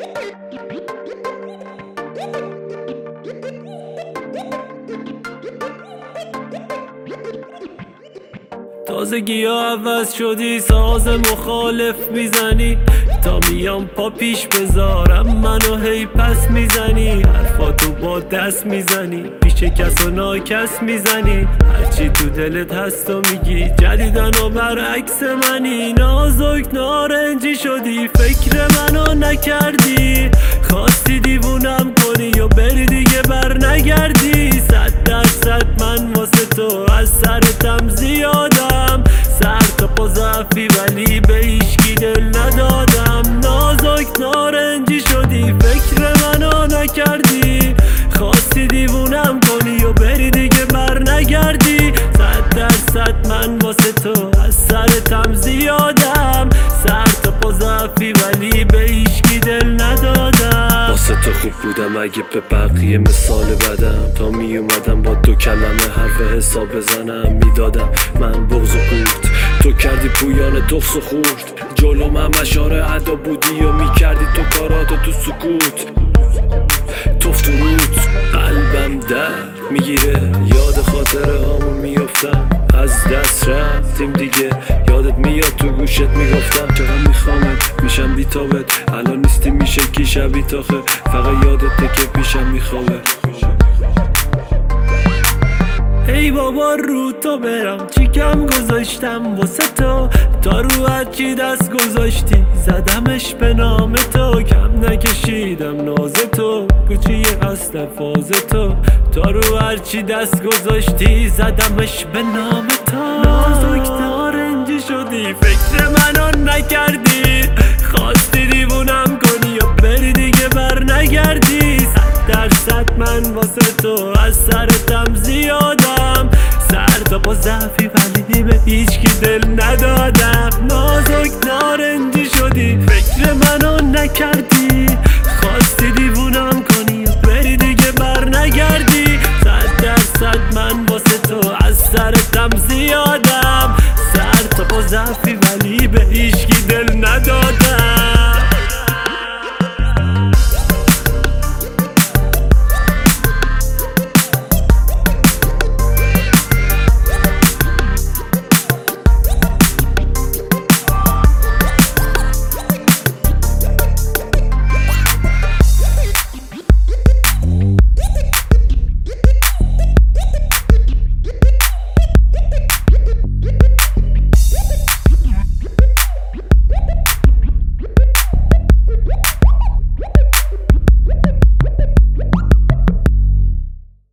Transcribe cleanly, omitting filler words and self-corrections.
تازگی ها عوض شدی، ساز مخالف میزنی، تا میام پا پیش بذارم منو هی پس میزنی، حرفاتو با دست میزنی، پیش کس و ناکس میزنی، هرچی تو دلت هست و میگی، جدیدن و برعکس منی، نازک نارنجی شدی، فکر منو نکردی، خواستی دیوونم کنی و بری دیگه بر نگردی، 100% من واسه تو از سرتم زیادم، سر تا پا ضعفی ولی به هیچکی دل ندادم، نازک نارنجی شدی، فکر منو نکردی، خواستی دیوونم کنی و بری دیگه بر نگردی، 100% من واسه تو از سرتم زیادم، سر تا پا ضعفی ولی به هیچکی دل ندادم، واسه تو خوب بودم اگه به بقیه مثال بدم، تا می اومدم با 2 کلمه حرف حساب بزنم، میدادم من بغض و قورت، تو کردی پویان تخص و خورد، جلوم هم اشاره ادا بودی و میکردی تو کاراتو تو سکوت، توفت رود قلبم درد میگیره، یاد خاطره هامو میافتم، از دست رفتیم دیگه، یادت میاد تو گوشت میگفتم، چقدر میخوامت میشم بیتابت، الان نیستی میشه کی شبی تاخه، فقط یادته که پیشم میخوابه، ای بابا رو تو برم چی کم گذاشتم واسه تو، تا رو هرچی دست گذاشتی زدمش به نام تو، کم نکشیدم ناز تو، کوچیه اصل فاز تو، تا رو هرچی دست گذاشتی زدمش به نام تو، نازک نارنجی شدی، فکر منو نکردی، خواستی دیوونم کنی و بری دیگه بر نگردی، 100% من واسه تو از سرتم زیادم، سر تا پا ضعفی ولی به هیچکی دل ندادم، نازک نارنجی شدی، فکر منو نکردی،